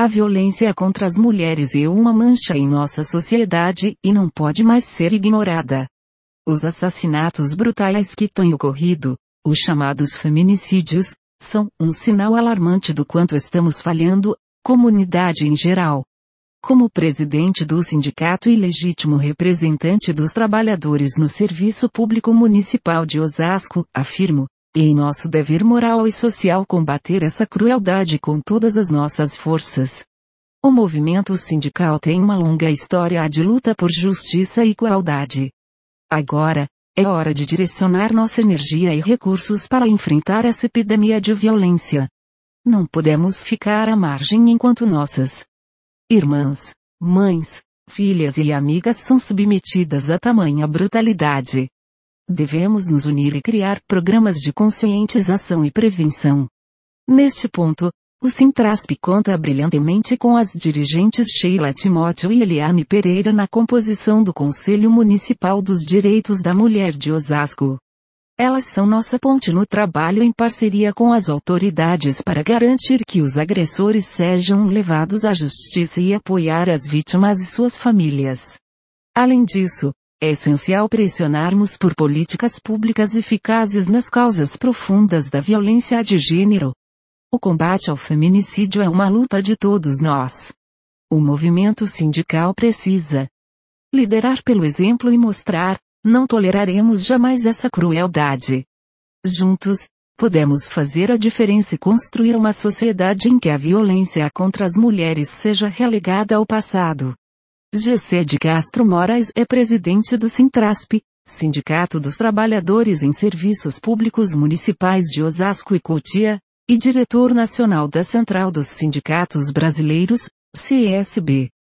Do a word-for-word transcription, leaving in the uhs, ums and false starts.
A violência contra as mulheres é uma mancha em nossa sociedade e não pode mais ser ignorada. Os assassinatos brutais que têm ocorrido, os chamados feminicídios, são um sinal alarmante do quanto estamos falhando, comunidade em geral. Como presidente do sindicato e legítimo representante dos trabalhadores no Serviço Público Municipal de Osasco, afirmo, é em nosso dever moral e social combater essa crueldade com todas as nossas forças. O movimento sindical tem uma longa história de luta por justiça e igualdade. Agora, é hora de direcionar nossa energia e recursos para enfrentar essa epidemia de violência. Não podemos ficar à margem enquanto nossas irmãs, mães, filhas e amigas são submetidas a tamanha brutalidade. Devemos nos unir e criar programas de conscientização e prevenção. Neste ponto, o Sintrasp conta brilhantemente com as dirigentes Sheila Timóteo e Eliane Pereira na composição do Conselho Municipal dos Direitos da Mulher de Osasco. Elas são nossa ponte no trabalho em parceria com as autoridades para garantir que os agressores sejam levados à justiça e apoiar as vítimas e suas famílias. Além disso, é essencial pressionarmos por políticas públicas eficazes nas causas profundas da violência de gênero. O combate ao feminicídio é uma luta de todos nós. O movimento sindical precisa liderar pelo exemplo e mostrar, não toleraremos jamais essa crueldade. Juntos, podemos fazer a diferença e construir uma sociedade em que a violência contra as mulheres seja relegada ao passado. G C de Castro Moraes é presidente do Sintrasp, Sindicato dos Trabalhadores em Serviços Públicos Municipais de Osasco e Cotia, e diretor nacional da Central dos Sindicatos Brasileiros, C S B.